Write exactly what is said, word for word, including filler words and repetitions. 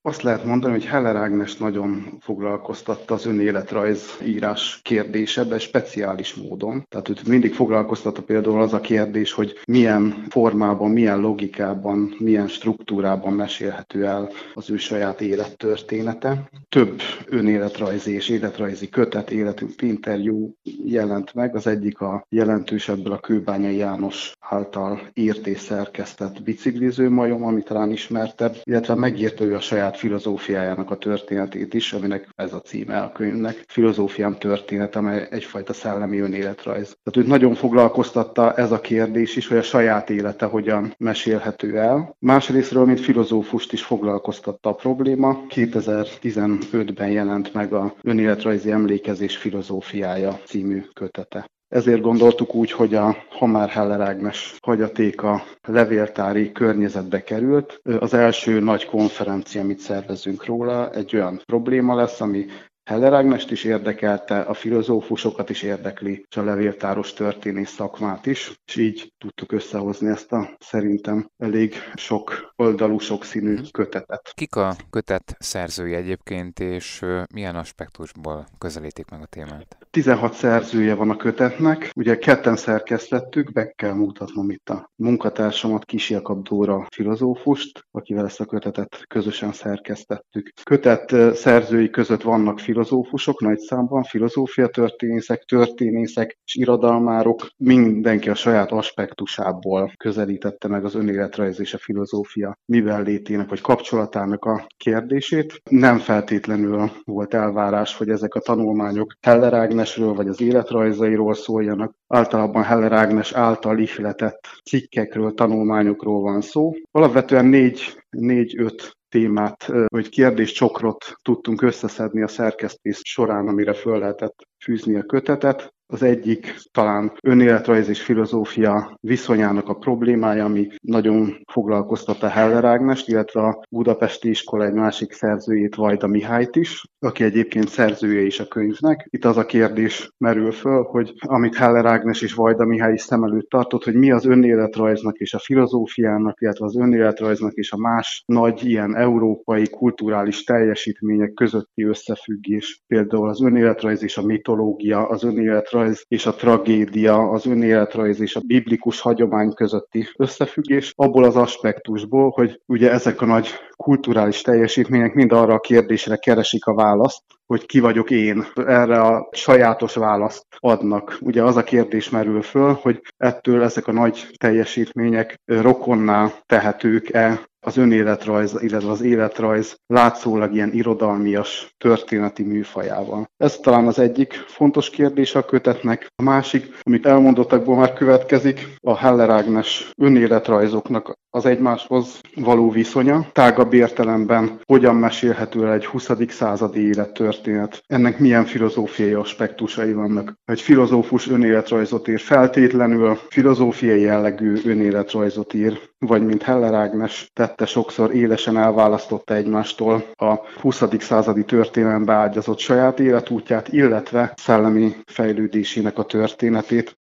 Azt lehet mondani, hogy Heller Ágnes nagyon foglalkoztatta az önéletrajz írás kérdése, de speciális módon. Tehát őt mindig foglalkoztatta például az a kérdés, hogy milyen formában, milyen logikában, milyen struktúrában mesélhető el az ő saját élettörténete. Több önéletrajzi és életrajzi kötet, életünk interjú jelent meg. Az egyik a jelentősebből a Kőbányai János által írt és szerkesztett Bicikliző majom, amit talán ismertebb, illetve megírta ő a saját filozófiájának a történetét is, aminek ez a címe a könyvnek, Filozófiám történet, amely egyfajta szellemi önéletrajz. Tehát őt nagyon foglalkoztatta ez a kérdés is, hogy a saját élete hogyan mesélhető el. Másrésztről, mint filozófust is foglalkoztatta a probléma. kétezer-tizenötben jelent meg a Önéletrajzi emlékezés filozófiája című kötete. Ezért gondoltuk úgy, hogy a, ha már Heller Ágnes hagyatéka levéltári környezetbe került, az első nagy konferencia, amit szervezünk róla, egy olyan probléma lesz, ami Heller Ágnest is érdekelte, a filozófusokat is érdekli, és a levéltáros történész szakmát is, és így tudtuk összehozni ezt a szerintem elég sok oldalú, sokszínű kötetet. Kik a kötet szerzői egyébként, és milyen aspektusból közelítik meg a témát? tizenhat szerzője van a kötetnek, ugye ketten szerkesztettük, be kell mutatnom itt a munkatársamat, Kis Jakab Dóra filozófust, akivel ezt a kötetet közösen szerkesztettük. Kötet szerzői között vannak filozófusok nagy számban, filozófia történészek, történészek és irodalmárok, mindenki a saját aspektusából közelítette meg az önéletrajz és a filozófia miben létének vagy kapcsolatának a kérdését. Nem feltétlenül volt elvárás, hogy ezek a tanulmányok Heller Ágnesről vagy az életrajzairól szóljanak. Általában Heller Ágnes által ihletett cikkekről, tanulmányokról van szó. Alapvetően négy, négy-öt témát, vagy kérdéscsokrot tudtunk összeszedni a szerkesztés során, amire föl lehetett fűzni a kötetet. Az egyik talán önéletrajz és filozófia viszonyának a problémája, ami nagyon foglalkoztatta Heller Ágnest, illetve a Budapesti Iskola egy másik szerzőjét, Vajda Mihályt is, aki egyébként szerzője is a könyvnek. Itt az a kérdés merül föl, hogy amit Heller Ágnes és Vajda Mihály is szem előtt tartott, hogy mi az önéletrajznak és a filozófiának, illetve az önéletrajznak és a más nagy ilyen európai kulturális teljesítmények közötti összefüggés. Például az önéletrajz és a mitológia, az önéletrajz és a tragédia, az önéletrajz és a biblikus hagyomány közötti összefüggés, abból az aspektusból, hogy ugye ezek a nagy kulturális teljesítmények mind arra a kérdésre keresik a választ, hogy ki vagyok én. Erre a sajátos választ adnak. Ugye az a kérdés merül föl, hogy ettől ezek a nagy teljesítmények rokonná tehetők-e az önéletrajz, illetve az életrajz látszólag ilyen irodalmias történeti műfajával. Ez talán az egyik fontos kérdés a kötetnek. A másik, amit elmondottakból már következik, a Heller Ágnes önéletrajzoknak az egymáshoz való viszonya. Tágabb értelemben hogyan mesélhető el egy huszadik századi élettörténet. Ennek milyen filozófiai aspektusai vannak. Egy filozófus önéletrajzot ír, feltétlenül filozófiai jellegű önéletrajzot ír, vagy mint Heller Ágnes tette sokszor, élesen elválasztotta egymástól a huszadik századi történelembe ágyazott saját életútját, illetve szellemi fejlődésének a történetét.